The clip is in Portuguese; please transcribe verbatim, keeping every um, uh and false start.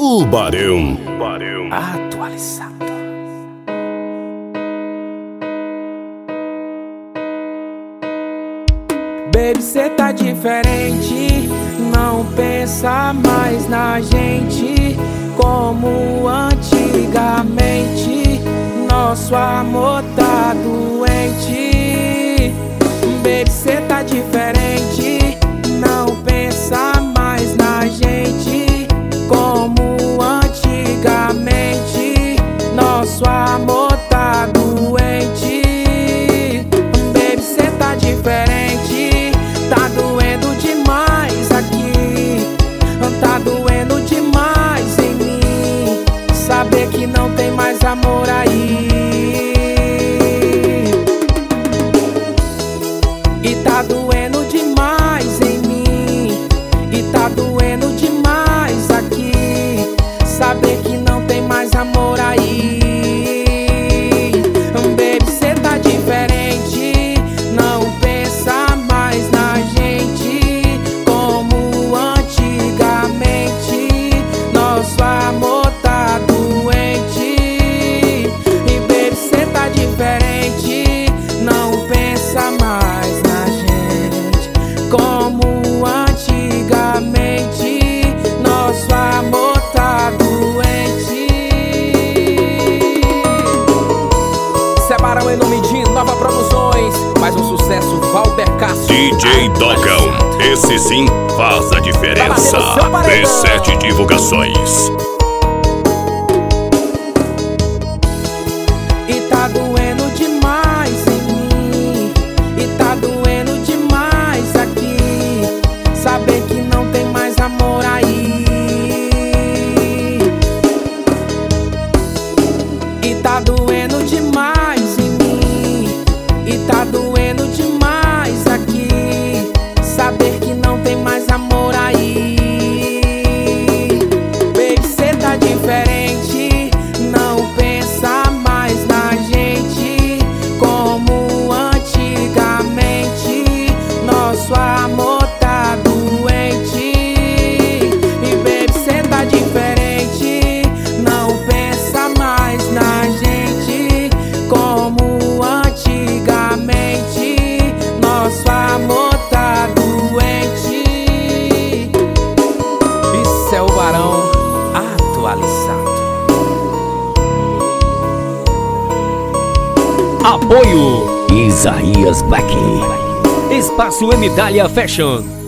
O Barão. Barão atualizado. Baby, cê tá diferente, não pensa mais na gente como antigamente. Nosso amor tá doente. Baby, cê tá diferente, não pensa mais na gente como antigamente. Nosso amor tá doente. Baby, cê tá diferente, tá doendo demais aqui, tá doendo demais em mim, saber que não tem mais amor aí. E tá doendo demais em mim, e tá doendo demais aqui, saber que não tem mais amor aí. Baby, cê tá diferente, não pensa mais na gente como antigamente. Nosso amor tá doente. E baby, cê tá diferente, não pensa mais na gente como antigamente. Nosso amor tá doente. Separam em nome de Nova Produções, mais um sucesso, Valber Castro. D J Dogão, esse sim faz a diferença. P sete Divulgações. E tá doendo demais em mim, e tá doendo demais aqui, saber que não tem mais amor aí. E tá doendo demais em mim, e tá doendo demais aqui, saber que não tem mais amor aí. Baby, cê tá diferente, não pensa mais na gente como antigamente. Nosso amor tá doente. E baby, cê tá diferente, não pensa mais na gente como antigamente. Nosso amor tá doente. Isso é o Barão atualizado. Apoio Isaías Black, Espaço Emitalia Fashion,